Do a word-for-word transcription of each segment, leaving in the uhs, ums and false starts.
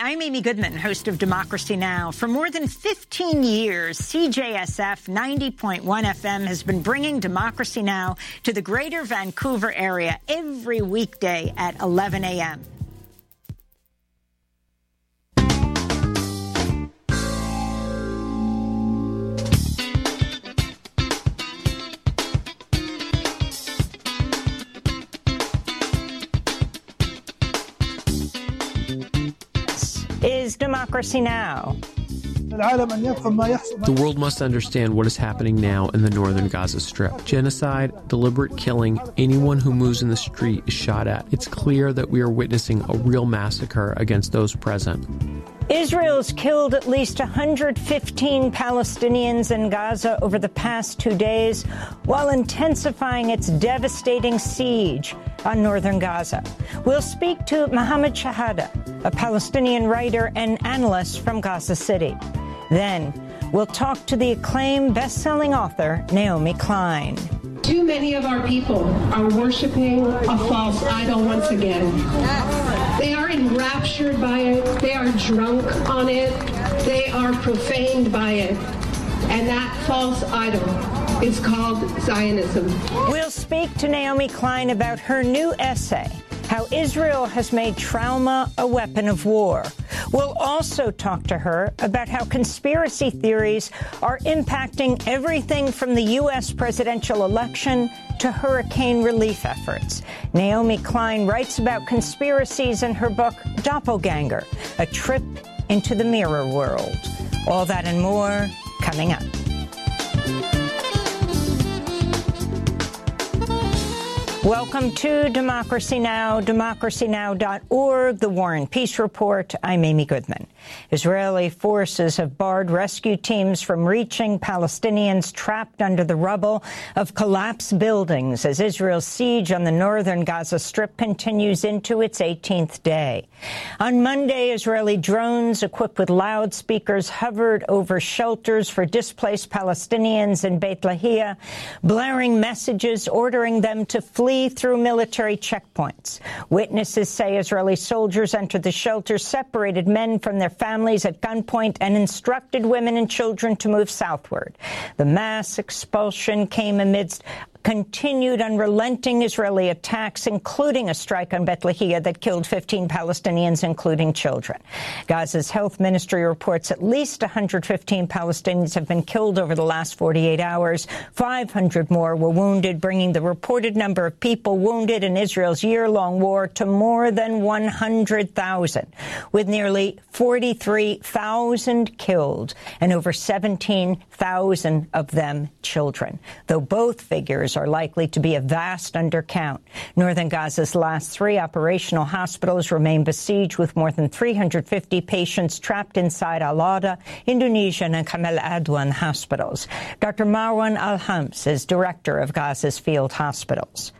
I'm Amy Goodman, host of Democracy Now! For more than fifteen years, C J S F ninety point one F M has been bringing Democracy Now! To the greater Vancouver area every weekday at eleven a m Is Democracy Now! The world must understand what is happening now in the northern Gaza Strip. Genocide, deliberate killing, anyone who moves in the street is shot at. It's clear that we are witnessing a real massacre against those present. Israel's killed at least one hundred fifteen Palestinians in Gaza over the past two days, while intensifying its devastating siege on northern Gaza. We'll speak to Mohammed Shahada, a Palestinian writer and analyst from Gaza City. Then we'll talk to the acclaimed best-selling author, Naomi Klein. Too many of our people are worshiping a false idol once again. They are enraptured by it. They are drunk on it. They are profaned by it. And that false idol is called Zionism. We'll speak to Naomi Klein about her new essay, How Israel Has Made Trauma a Weapon of War. We'll also talk to her about how conspiracy theories are impacting everything from the U S presidential election to hurricane relief efforts. Naomi Klein writes about conspiracies in her book, Doppelganger, A Trip into the Mirror World. All that and more coming up. Welcome to Democracy Now!, democracy now dot org, The War and Peace Report. I'm Amy Goodman. Israeli forces have barred rescue teams from reaching Palestinians trapped under the rubble of collapsed buildings as Israel's siege on the northern Gaza Strip continues into its eighteenth day. On Monday, Israeli drones equipped with loudspeakers hovered over shelters for displaced Palestinians in Beit Lahia, blaring messages ordering them to flee through military checkpoints. Witnesses say Israeli soldiers entered the shelters, separated men from their families at gunpoint, and instructed women and children to move southward. The mass expulsion came amidst continued unrelenting Israeli attacks, including a strike on Beit Lahia that killed fifteen Palestinians, including children. Gaza's health ministry reports at least one hundred fifteen Palestinians have been killed over the last forty-eight hours. five hundred more were wounded, bringing the reported number of people wounded in Israel's year-long war to more than one hundred thousand, with nearly forty-three thousand killed and over seventeen thousand of them children, though both figures are likely to be a vast undercount. Northern Gaza's last three operational hospitals remain besieged, with more than three hundred fifty patients trapped inside Al-Ada, Indonesian, and Kamal Adwan hospitals. Doctor Marwan Al-Hams is director of Gaza's field hospitals.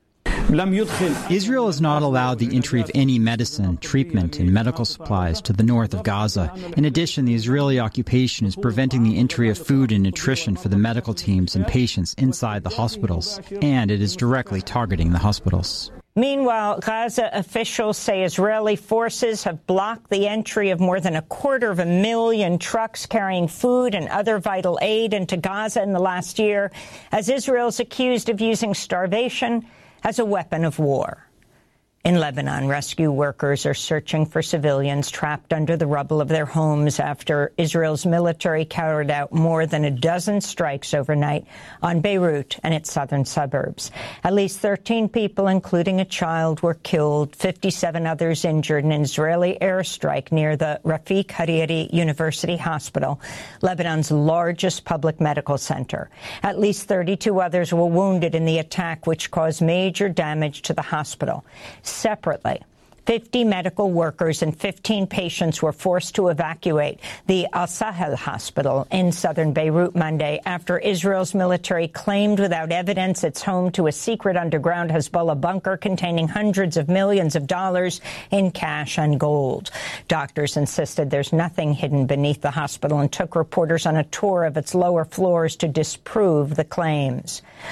Israel has not allowed the entry of any medicine, treatment, and medical supplies to the north of Gaza. In addition, the Israeli occupation is preventing the entry of food and nutrition for the medical teams and patients inside the hospitals, and it is directly targeting the hospitals. Meanwhile, Gaza officials say Israeli forces have blocked the entry of more than a quarter of a million trucks carrying food and other vital aid into Gaza in the last year, as Israel is accused of using starvation as a weapon of war. In Lebanon, rescue workers are searching for civilians trapped under the rubble of their homes after Israel's military carried out more than a dozen strikes overnight on Beirut and its southern suburbs. At least thirteen people, including a child, were killed, fifty-seven others injured in an Israeli airstrike near the Rafik Hariri University Hospital, Lebanon's largest public medical center. At least thirty-two others were wounded in the attack, which caused major damage to the hospital. Separately, fifty medical workers and fifteen patients were forced to evacuate the Al-Sahel hospital in southern Beirut Monday after Israel's military claimed without evidence it's home to a secret underground Hezbollah bunker containing hundreds of millions of dollars in cash and gold. Doctors insisted there's nothing hidden beneath the hospital and took reporters on a tour of its lower floors to disprove the claims.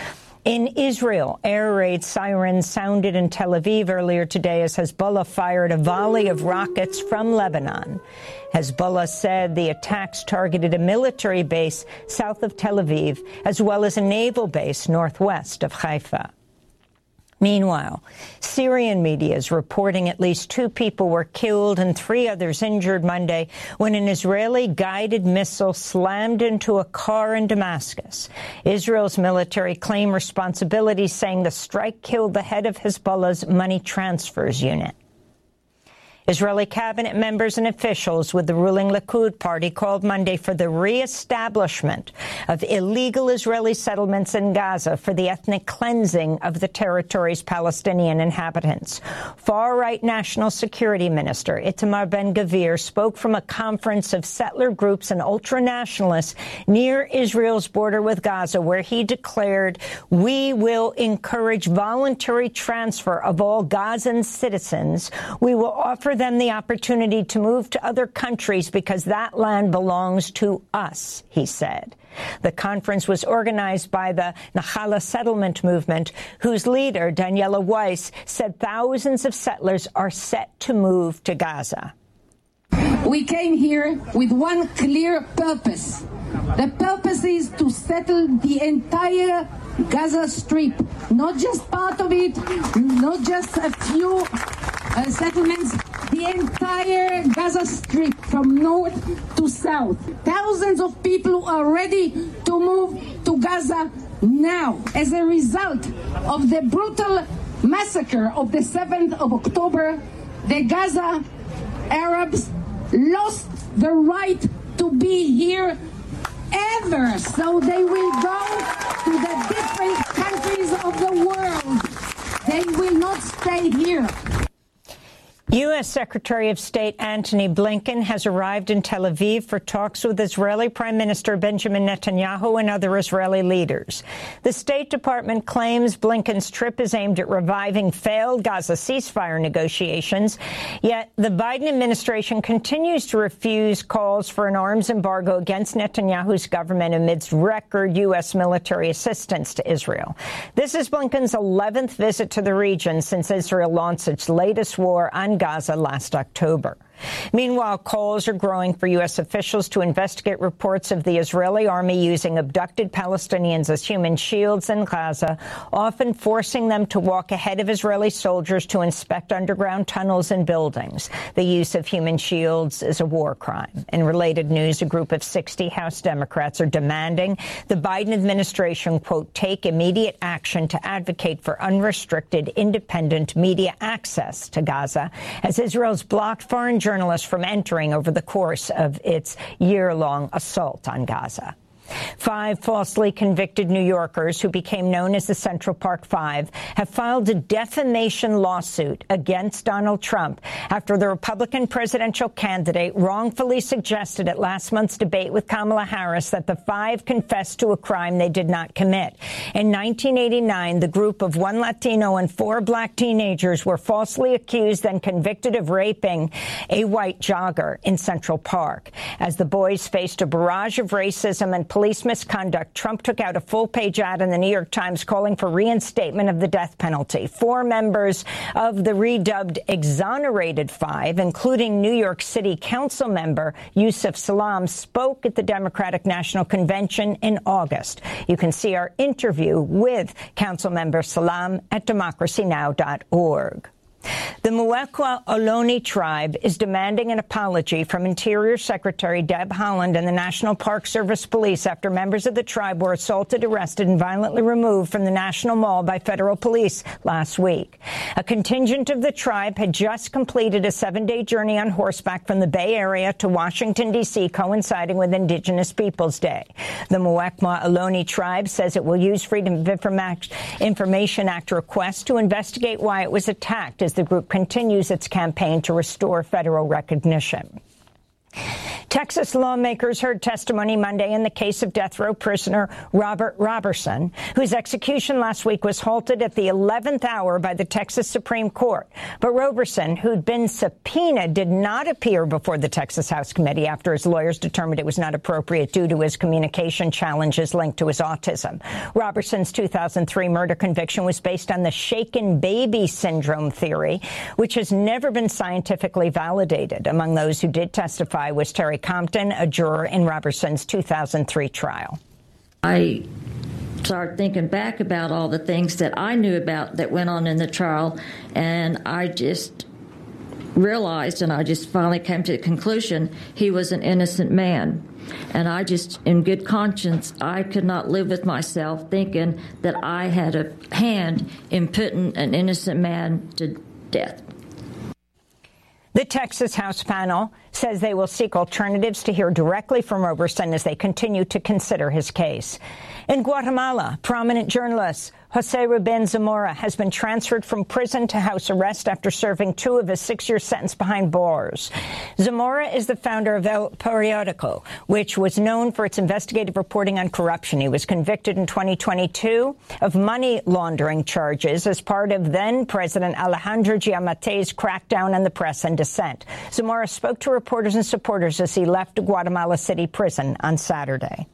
In Israel, air raid sirens sounded in Tel Aviv earlier today as Hezbollah fired a volley of rockets from Lebanon. Hezbollah said the attacks targeted a military base south of Tel Aviv, as well as a naval base northwest of Haifa. Meanwhile, Syrian media is reporting at least two people were killed and three others injured Monday when an Israeli guided missile slammed into a car in Damascus. Israel's military claimed responsibility, saying the strike killed the head of Hezbollah's money transfers unit. Israeli cabinet members and officials with the ruling Likud party called Monday for the reestablishment of illegal Israeli settlements in Gaza for the ethnic cleansing of the territory's Palestinian inhabitants. Far-right National Security Minister Itamar Ben-Gvir spoke from a conference of settler groups and ultra-nationalists near Israel's border with Gaza, where he declared, "We will encourage voluntary transfer of all Gazan citizens. We will offer them the opportunity to move to other countries because that land belongs to us," he said. The conference was organized by the Nachala settlement movement, whose leader, Daniela Weiss, said thousands of settlers are set to move to Gaza. We came here with one clear purpose. The purpose is to settle the entire Gaza Strip, not just part of it, not just a few uh, settlements, the entire Gaza Strip from north to south. Thousands of people are ready to move to Gaza now as a result of the brutal massacre of the seventh of October. The Gaza Arabs lost the right to be here ever, so they will go to the different countries of the world. They will not stay here. U S. Secretary of State Antony Blinken has arrived in Tel Aviv for talks with Israeli Prime Minister Benjamin Netanyahu and other Israeli leaders. The State Department claims Blinken's trip is aimed at reviving failed Gaza ceasefire negotiations, yet the Biden administration continues to refuse calls for an arms embargo against Netanyahu's government amidst record U S military assistance to Israel. This is Blinken's eleventh visit to the region since Israel launched its latest war on Gaza last October. Meanwhile, calls are growing for U S officials to investigate reports of the Israeli army using abducted Palestinians as human shields in Gaza, often forcing them to walk ahead of Israeli soldiers to inspect underground tunnels and buildings. The use of human shields is a war crime. In related news, a group of sixty House Democrats are demanding the Biden administration, quote, take immediate action to advocate for unrestricted, independent media access to Gaza, as Israel's blocked foreign journalists from entering over the course of its year-long assault on Gaza. Five falsely convicted New Yorkers who became known as the Central Park Five have filed a defamation lawsuit against Donald Trump after the Republican presidential candidate wrongfully suggested at last month's debate with Kamala Harris that the five confessed to a crime they did not commit. In nineteen eighty-nine, the group of one Latino and four black teenagers were falsely accused and convicted of raping a white jogger in Central Park. As the boys faced a barrage of racism and police misconduct, Trump took out a full-page ad in the New York Times calling for reinstatement of the death penalty. Four members of the redubbed Exonerated Five, including New York City Council member Yusuf Salaam, spoke at the Democratic National Convention in August. You can see our interview with Council member Salaam at democracy now dot org. The Muwekma Ohlone tribe is demanding an apology from Interior Secretary Deb Haaland and the National Park Service Police after members of the tribe were assaulted, arrested, and violently removed from the National Mall by federal police last week. A contingent of the tribe had just completed a seven-day journey on horseback from the Bay Area to Washington, D C, coinciding with Indigenous Peoples Day. The Muwekma Ohlone tribe says it will use Freedom of Information Act requests to investigate why it was attacked as the group continues its campaign to restore federal recognition. Texas lawmakers heard testimony Monday in the case of death row prisoner Robert Roberson, whose execution last week was halted at the eleventh hour by the Texas Supreme Court. But Roberson, who'd been subpoenaed, did not appear before the Texas House Committee after his lawyers determined it was not appropriate due to his communication challenges linked to his autism. Roberson's two thousand three murder conviction was based on the shaken baby syndrome theory, which has never been scientifically validated. Among those who did testify was Terry Compton, a juror in Roberson's two thousand three trial. I started thinking back about all the things that I knew about that went on in the trial, and I just realized, and I just finally came to the conclusion, he was an innocent man. And I just, in good conscience, I could not live with myself thinking that I had a hand in putting an innocent man to death. The Texas House panel says they will seek alternatives to hear directly from Roberson as they continue to consider his case. In Guatemala, prominent journalist Jose Ruben Zamora has been transferred from prison to house arrest after serving two of his six-year sentence behind bars. Zamora is the founder of El Periodico, which was known for its investigative reporting on corruption. He was convicted in twenty twenty-two of money laundering charges as part of then-President Alejandro Giammatte's crackdown on the press and dissent. Zamora spoke to reporters and supporters as he left Guatemala City prison on Saturday.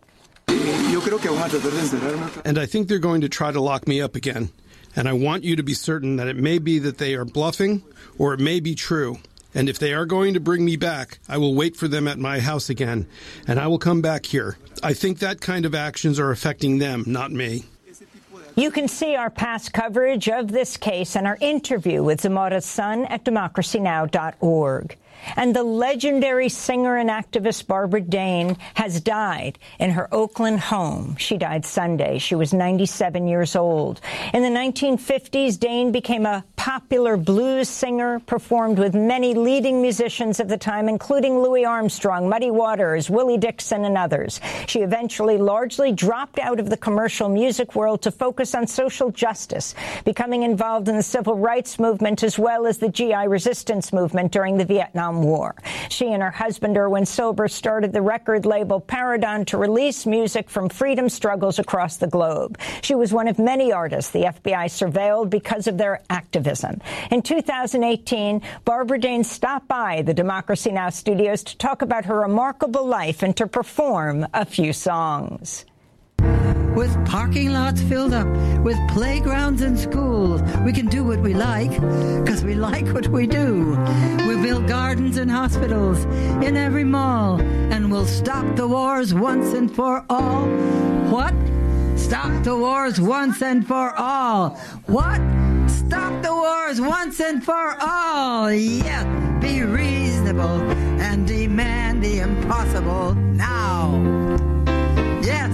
And I think they're going to try to lock me up again. And I want you to be certain that it may be that they are bluffing or it may be true. And if they are going to bring me back, I will wait for them at my house again, and I will come back here. I think that kind of actions are affecting them, not me. You can see our past coverage of this case and our interview with Zamora's son at democracy now dot org. And the legendary singer and activist Barbara Dane has died in her Oakland home. She died Sunday. She was ninety-seven years old. In the nineteen fifties, Dane became a popular blues singer, performed with many leading musicians of the time, including Louis Armstrong, Muddy Waters, Willie Dixon, and others. She eventually largely dropped out of the commercial music world to focus on social justice, becoming involved in the civil rights movement as well as the G I resistance movement during the Vietnam War. She and her husband, Erwin Silber, started the record label Paradon to release music from freedom struggles across the globe. She was one of many artists the F B I surveilled because of their activism. In two thousand eighteen, Barbara Dane stopped by the Democracy Now! Studios to talk about her remarkable life and to perform a few songs. With parking lots filled up, with playgrounds and schools, we can do what we like, because we like what we do. We'll build gardens and hospitals in every mall, and we'll stop the wars once and for all. What? Stop the wars once and for all. What? Stop the wars once and for all. Yes, be reasonable and demand the impossible now. Yes.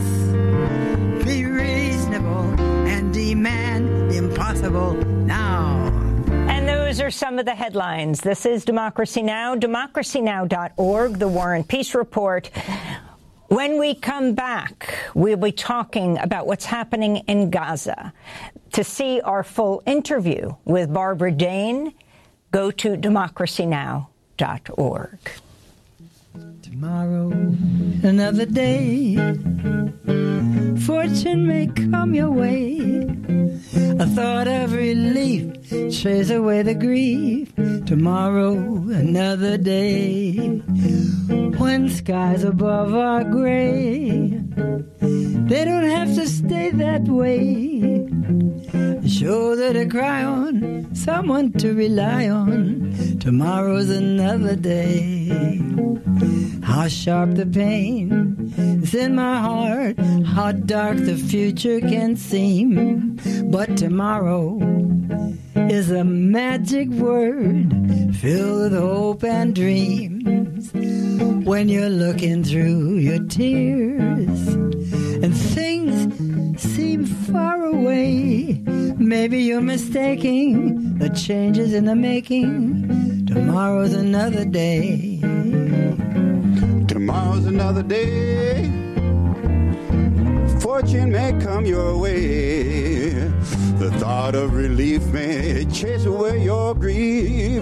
Be reasonable and demand the impossible now. And those are some of the headlines. This is Democracy Now!, democracy now dot org, the War and Peace Report. When we come back, we'll be talking about what's happening in Gaza. To see our full interview with Barbara Dane, go to democracy now dot org. Tomorrow, another day. Fortune may come your way. A thought of relief chase away the grief. Tomorrow, another day. When skies above are gray, they don't have to stay that way. A shoulder to cry on, someone to rely on. Tomorrow's another day. How sharp the pain is in my heart, how dark the future can seem. But tomorrow is a magic word filled with hope and dreams. When you're looking through your tears and things seem far away, maybe you're mistaking the changes in the making. Tomorrow's another day. Tomorrow's another day. Fortune may come your way. The thought of relief may chase away your grief.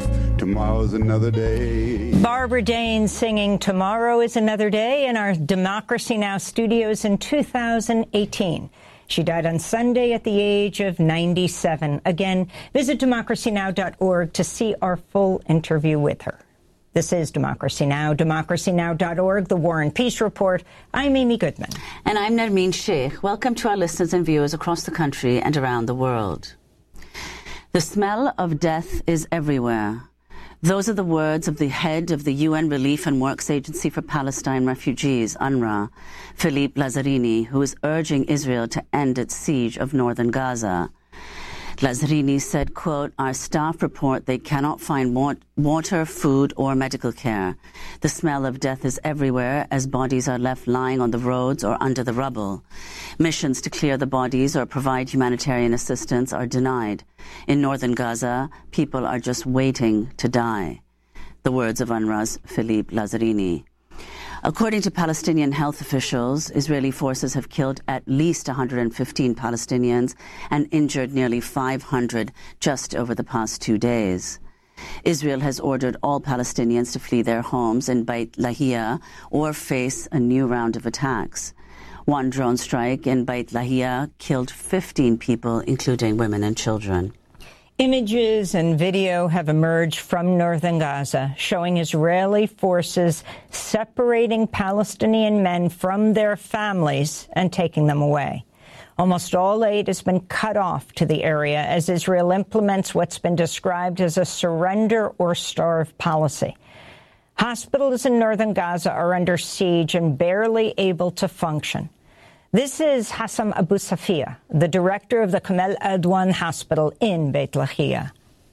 tomorrow's another day. Barbara Dane singing Tomorrow is Another Day in our Democracy Now! Studios in two thousand eighteen. She died on Sunday at the age of ninety-seven. Again, visit democracy now dot org to see our full interview with her. This is Democracy Now!, democracy now dot org, the War and Peace Report. I'm Amy Goodman. And I'm Nermeen Sheikh. Welcome to our listeners and viewers across the country and around the world. The smell of death is everywhere. Those are the words of the head of the U N Relief and Works Agency for Palestine Refugees, UNRWA, Philippe Lazzarini, who is urging Israel to end its siege of northern Gaza. Lazzarini said, quote, "Our staff report they cannot find water, food, or medical care. The smell of death is everywhere as bodies are left lying on the roads or under the rubble. Missions to clear the bodies or provide humanitarian assistance are denied. In northern Gaza, people are just waiting to die." The words of UNRWA's Philippe Lazzarini. According to Palestinian health officials, Israeli forces have killed at least one hundred fifteen Palestinians and injured nearly five hundred just over the past two days. Israel has ordered all Palestinians to flee their homes in Beit Lahia or face a new round of attacks. One drone strike in Beit Lahia killed fifteen people, including women and children. Images and video have emerged from northern Gaza showing Israeli forces separating Palestinian men from their families and taking them away. Almost all aid has been cut off to the area as Israel implements what's been described as a surrender or starve policy. Hospitals in northern Gaza are under siege and barely able to function. This is Hassam Abu Safia, the director of the Kamal Adwan Hospital in Beit Lahia.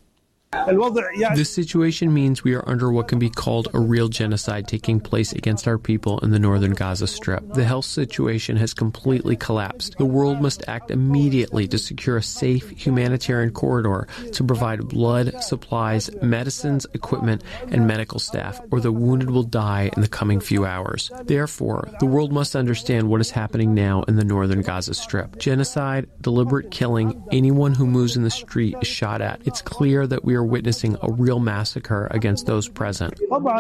This situation means we are under what can be called a real genocide taking place against our people in the northern Gaza Strip. The health situation has completely collapsed. The world must act immediately to secure a safe humanitarian corridor to provide blood, supplies, medicines, equipment, and medical staff, or the wounded will die in the coming few hours. Therefore, the world must understand what is happening now in the northern Gaza Strip. Genocide, deliberate killing, anyone who moves in the street is shot at. It's clear that we are witnessing a real massacre against those present.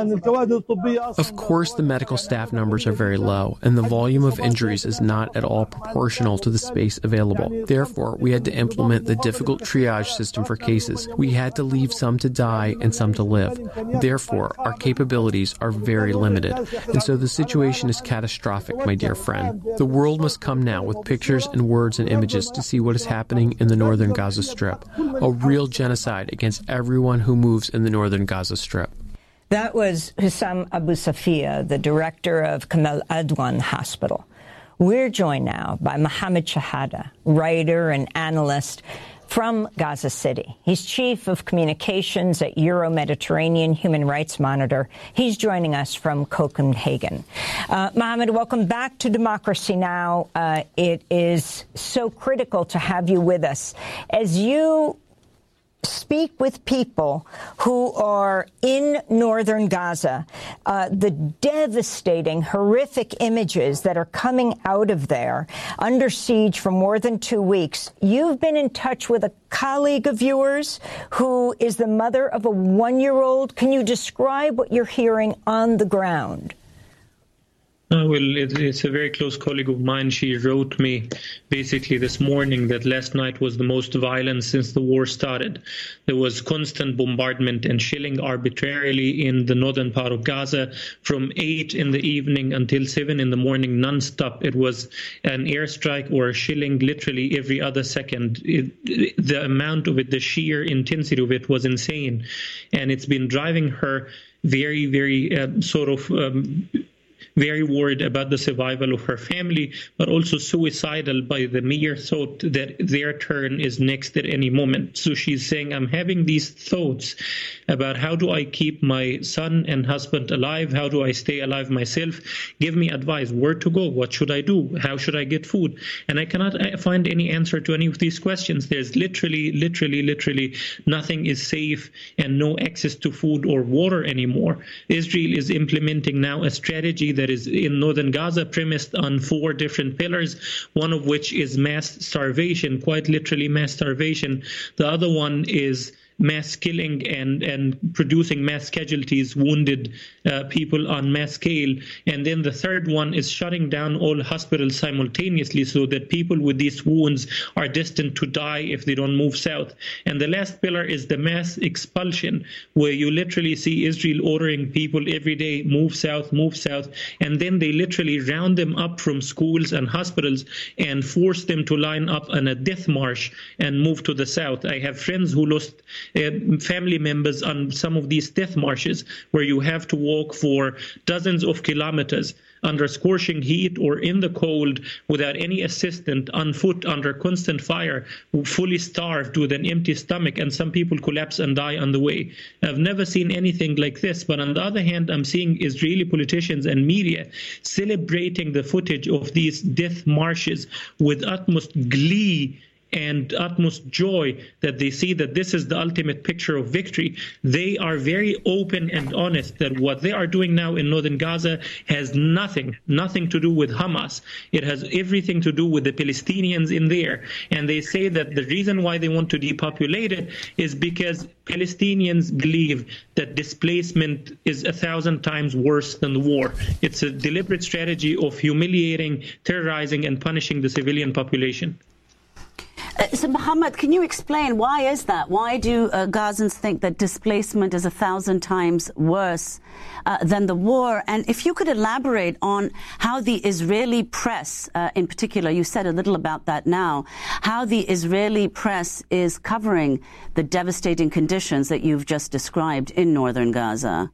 Of course, the medical staff numbers are very low, and the volume of injuries is not at all proportional to the space available. Therefore, we had to implement the difficult triage system for cases. We had to leave some to die and some to live. Therefore, our capabilities are very limited, and so the situation is catastrophic, my dear friend. The world must come now with pictures and words and images to see what is happening in the northern Gaza Strip. A real genocide against everyone who moves in the northern Gaza Strip. That was Hassam Abu Safia, the director of Kamal Adwan Hospital. We're joined now by Mohammed Shahada, writer and analyst from Gaza City. He's chief of communications at Euro-Mediterranean Human Rights Monitor. He's joining us from Copenhagen. Uh, Mohammed, welcome back to Democracy Now! Uh, it is so critical to have you with us. As you speak with people who are in northern Gaza, uh, the devastating, horrific images that are coming out of there, under siege for more than two weeks. You've been in touch with a colleague of yours who is the mother of a one-year-old. Can you describe what you're hearing on the ground? Uh, well, it, it's a very close colleague of mine. She wrote me basically this morning that last night was the most violent since the war started. There was constant bombardment and shelling arbitrarily in the northern part of Gaza from eight in the evening until seven in the morning, nonstop. It was an airstrike or a shelling literally every other second. It, it, the amount of it, the sheer intensity of it was insane. And it's been driving her very, very uh, sort of... Um, very worried about the survival of her family, but also suicidal by the mere thought that their turn is next at any moment. So she's saying, I'm having these thoughts about how do I keep my son and husband alive? How do I stay alive myself? Give me advice. Where to go? What should I do? How should I get food? And I cannot find any answer to any of these questions. There's literally, literally, literally nothing is safe and no access to food or water anymore. Israel is implementing now a strategy that is in northern Gaza premised on four different pillars, one of which is mass starvation, quite literally mass starvation. The other one is mass killing and, and producing mass casualties, wounded uh, people on mass scale. And then the third one is shutting down all hospitals simultaneously so that people with these wounds are destined to die if they don't move south. And the last pillar is the mass expulsion, where you literally see Israel ordering people every day, move south, move south, and then they literally round them up from schools and hospitals and force them to line up on a death march and move to the south. I have friends who lost uh, family members on some of these death marches, where you have to walk for dozens of kilometers under scorching heat or in the cold without any assistant, on foot, under constant fire, fully starved with an empty stomach, and some people collapse and die on the way. I've never seen anything like this, but on the other hand, I'm seeing Israeli politicians and media celebrating the footage of these death marches with utmost glee and utmost joy that they see that this is the ultimate picture of victory. They are very open and honest that what they are doing now in northern Gaza has nothing, nothing to do with Hamas. It has everything to do with the Palestinians in there. And they say that the reason why they want to depopulate it is because Palestinians believe that displacement is a thousand times worse than the war. It's a deliberate strategy of humiliating, terrorizing, and punishing the civilian population. Uh, so, Mohammed, can you explain why is that? Why do uh, Gazans think that displacement is a thousand times worse uh, than the war? And if you could elaborate on how the Israeli press, uh, in particular, you said a little about that now, how the Israeli press is covering the devastating conditions that you've just described in northern Gaza.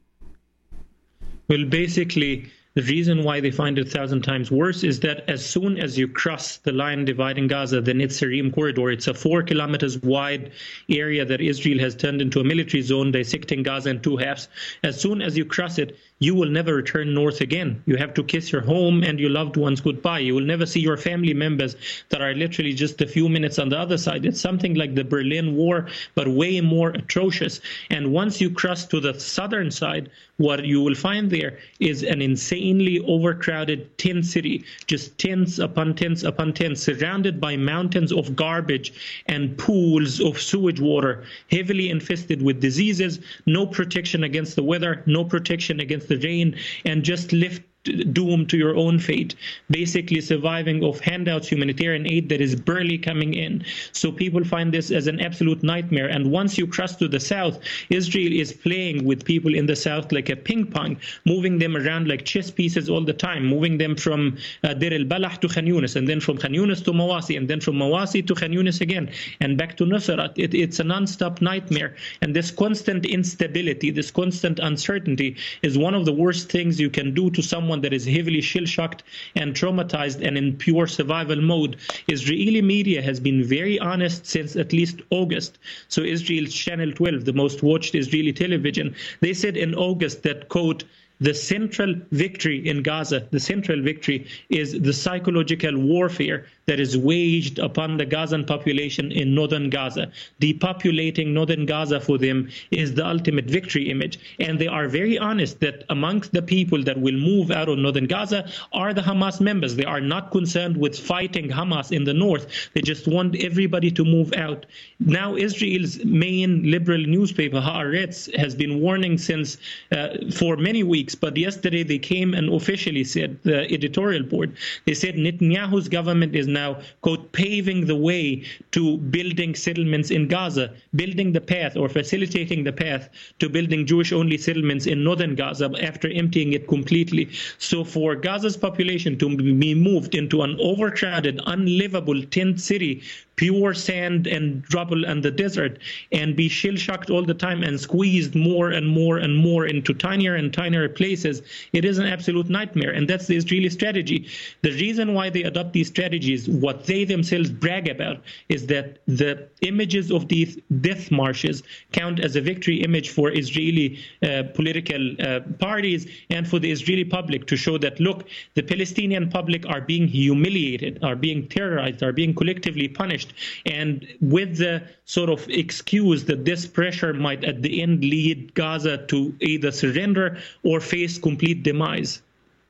Well, basically, the reason why they find it a thousand times worse is that as soon as you cross the line dividing Gaza, the Netzarim corridor, it's a four kilometers wide area that Israel has turned into a military zone, dissecting Gaza in two halves. As soon as you cross it, you will never return north again. You have to kiss your home and your loved ones goodbye. You will never see your family members that are literally just a few minutes on the other side. It's something like the Berlin War, but way more atrocious. And once you cross to the southern side, what you will find there is an insanely overcrowded tent city, just tents upon tents upon tents, surrounded by mountains of garbage and pools of sewage water, heavily infested with diseases, no protection against the weather, no protection against the rain, and just left doomed to your own fate, basically surviving of handouts, humanitarian aid that is barely coming in. So people find this as an absolute nightmare. And once you cross to the south, Israel is playing with people in the south like a ping pong, moving them around like chess pieces all the time, moving them from uh, Deir el-Balah to Khan Yunis, and then from Khan Yunis to Mawasi, and then from Mawasi to Khan Yunis again, and back to Nusrat. It, it's a non-stop nightmare. And this constant instability, this constant uncertainty is one of the worst things you can do to someone that is heavily shell-shocked and traumatized and in pure survival mode. Israeli media has been very honest since at least August. So Israel's Channel twelve, the most watched Israeli television, they said in August that, quote, the central victory in Gaza, the central victory is the psychological warfare that is waged upon the Gazan population in northern Gaza. Depopulating northern Gaza for them is the ultimate victory image. And they are very honest that amongst the people that will move out of northern Gaza are the Hamas members. They are not concerned with fighting Hamas in the north. They just want everybody to move out. Now Israel's main liberal newspaper, Haaretz, has been warning since uh, for many weeks. But yesterday they came and officially said, the editorial board, they said Netanyahu's government is now, quote, paving the way to building settlements in Gaza, building the path or facilitating the path to building Jewish-only settlements in northern Gaza after emptying it completely. So for Gaza's population to be moved into an overcrowded, unlivable tent city, pure sand and rubble and the desert, and be shell-shocked all the time and squeezed more and more and more into tinier and tinier places, it is an absolute nightmare. And that's the Israeli strategy. The reason why they adopt these strategies, what they themselves brag about, is that the images of these death marches count as a victory image for Israeli uh, political uh, parties and for the Israeli public, to show that, look, the Palestinian public are being humiliated, are being terrorized, are being collectively punished. And with the sort of excuse that this pressure might at the end lead Gaza to either surrender or face complete demise.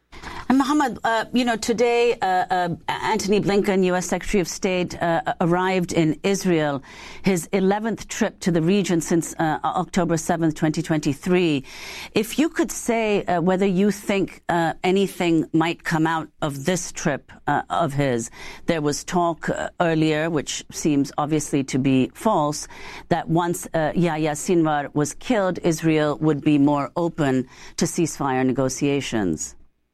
And Mohammed, uh, you know, today uh, uh, Antony Blinken, U S Secretary of State, uh, arrived in Israel, his eleventh trip to the region since uh, October seventh, twenty twenty-three. If you could say uh, whether you think uh, anything might come out of this trip uh, of his. There was talk uh, earlier, which seems obviously to be false, that once uh, Yahya Sinwar was killed, Israel would be more open to ceasefire negotiations.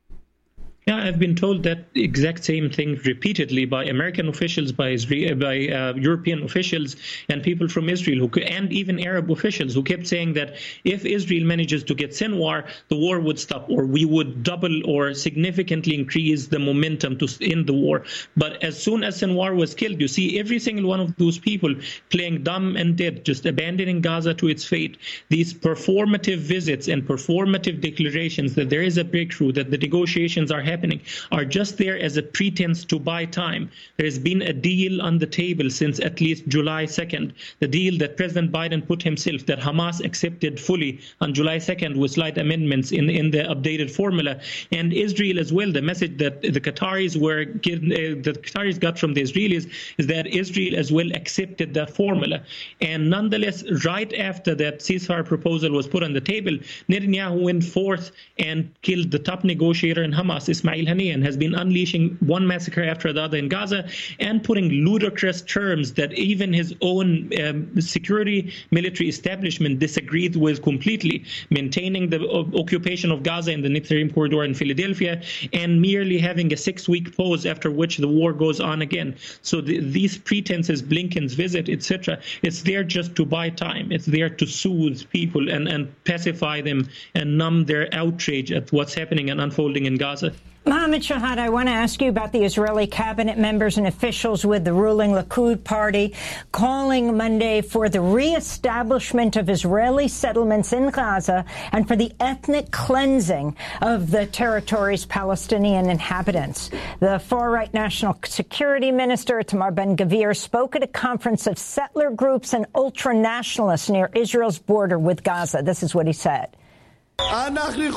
Yeah, I've been told that exact same thing repeatedly by American officials, by Israel, by uh, European officials, and people from Israel, who, and even Arab officials, who kept saying that if Israel manages to get Sinwar, the war would stop, or we would double or significantly increase the momentum to end the war. But as soon as Sinwar was killed, you see every single one of those people playing dumb and dead, just abandoning Gaza to its fate. These performative visits and performative declarations that there is a breakthrough, that the negotiations are happening, happening are just there as a pretense to buy time. There has been a deal on the table since at least July second, the deal that President Biden put himself, that Hamas accepted fully on July second with slight amendments in, in the updated formula, and Israel as well. The message that the Qataris were given, uh, the Qataris got from the Israelis is that Israel as well accepted that formula. And nonetheless, right after that ceasefire proposal was put on the table, Netanyahu went forth and killed the top negotiator in Hamas, Ismail Haniyeh, and has been unleashing one massacre after the other in Gaza and putting ludicrous terms that even his own um, security military establishment disagreed with completely, maintaining the uh, occupation of Gaza in the Netzarim corridor in Philadelphia and merely having a six-week pause after which the war goes on again. So the, these pretenses, Blinken's visit, et cetera, it's there just to buy time. It's there to soothe people and, and pacify them and numb their outrage at what's happening and unfolding in Gaza. Mohammed Shahad, I want to ask you about the Israeli cabinet members and officials with the ruling Likud party calling Monday for the reestablishment of Israeli settlements in Gaza and for the ethnic cleansing of the territory's Palestinian inhabitants. The far-right National Security Minister, Itamar Ben-Gvir, spoke at a conference of settler groups and ultra-nationalists near Israel's border with Gaza. This is what he said. We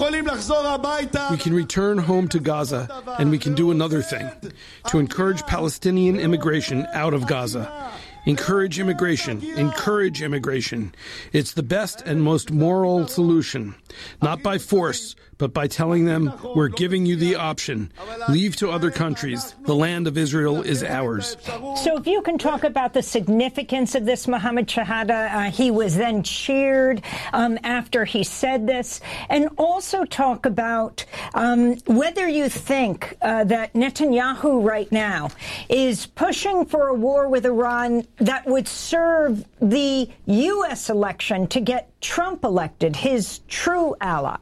can return home to Gaza, and we can do another thing, to encourage Palestinian immigration out of Gaza. Encourage immigration. Encourage immigration. It's the best and most moral solution. Not by force, but by telling them, we're giving you the option. Leave to other countries. The land of Israel is ours. So if you can talk about the significance of this, Mohammed Shahada, uh, he was then cheered um, after he said this, and also talk about um, whether you think uh, that Netanyahu right now is pushing for a war with Iran that would serve the U S election to get Trump elected, his true ally.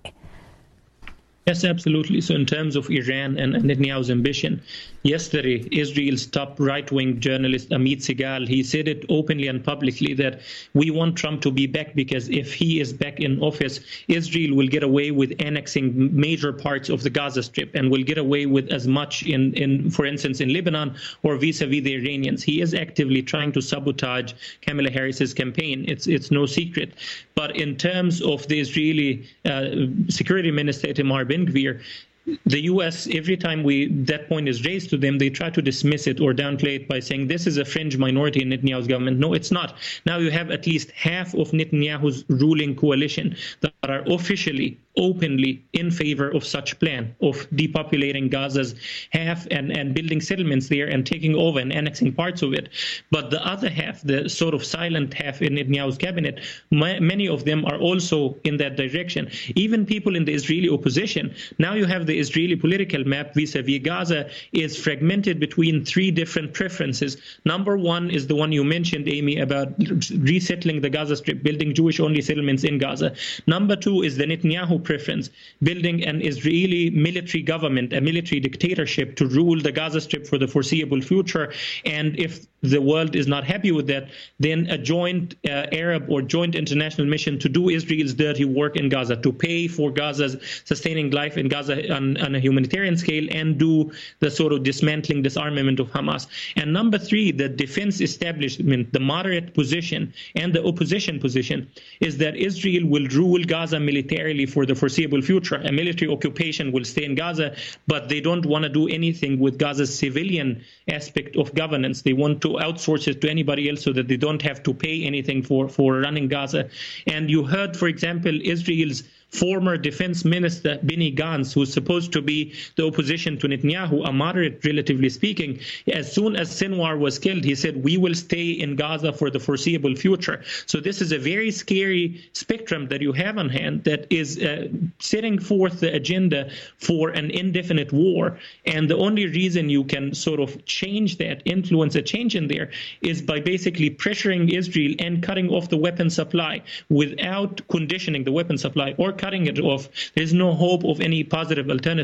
Yes, absolutely. So in terms of Iran and Netanyahu's ambition, yesterday, Israel's top right-wing journalist, Amit Segal, he said it openly and publicly that we want Trump to be back because if he is back in office, Israel will get away with annexing major parts of the Gaza Strip and will get away with as much in, in for instance, in Lebanon or vis-a-vis the Iranians. He is actively trying to sabotage Kamala Harris's campaign. It's, it's no secret. But in terms of the Israeli uh, security minister, Itamar Ben-Gvir, the U S, every time we that point is raised to them, they try to dismiss it or downplay it by saying this is a fringe minority in Netanyahu's government. No, it's not. Now you have at least half of Netanyahu's ruling coalition that are officially, openly in favor of such plan of depopulating Gaza's half and, and building settlements there and taking over and annexing parts of it. But the other half, the sort of silent half in Netanyahu's cabinet, my, many of them are also in that direction. Even people in the Israeli opposition. Now you have the Israeli political map vis-a-vis Gaza is fragmented between three different preferences. Number one is the one you mentioned, Amy, about resettling the Gaza Strip, building Jewish-only settlements in Gaza. Number two is the Netanyahu preference, building an Israeli military government, a military dictatorship to rule the Gaza Strip for the foreseeable future. And if the world is not happy with that, then a joint uh, Arab or joint international mission to do Israel's dirty work in Gaza, to pay for Gaza's sustaining life in Gaza on, on a humanitarian scale and do the sort of dismantling, disarmament of Hamas. And number three, the defense establishment, the moderate position and the opposition position is that Israel will rule Gaza militarily for the foreseeable future. A military occupation will stay in Gaza, but they don't want to do anything with Gaza's civilian aspect of governance. They want to outsource it to anybody else so that they don't have to pay anything for, for running Gaza. And you heard, for example, Israel's former defense minister Benny Gantz, who's supposed to be the opposition to Netanyahu, a moderate, relatively speaking, as soon as Sinwar was killed, he said, we will stay in Gaza for the foreseeable future. So this is a very scary spectrum that you have on hand that is uh, setting forth the agenda for an indefinite war. And the only reason you can sort of change that, influence a change in there, is by basically pressuring Israel and cutting off the weapon supply without conditioning the weapon supply or cutting it off. There's no hope of any positive alternative.